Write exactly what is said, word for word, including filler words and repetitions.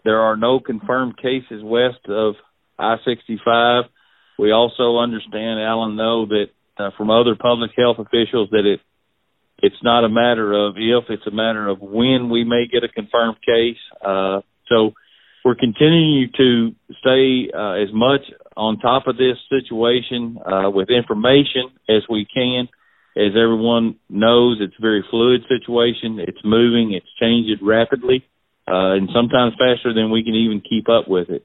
there are no confirmed cases west of I sixty-five. We also understand, Alan, know that uh, from other public health officials that it it's not a matter of if, it's a matter of when we may get a confirmed case. Uh, so we're continuing to stay uh, as much on top of this situation uh, with information as we can. As everyone knows, it's a very fluid situation. It's moving. It's changing rapidly, uh, and sometimes faster than we can even keep up with it.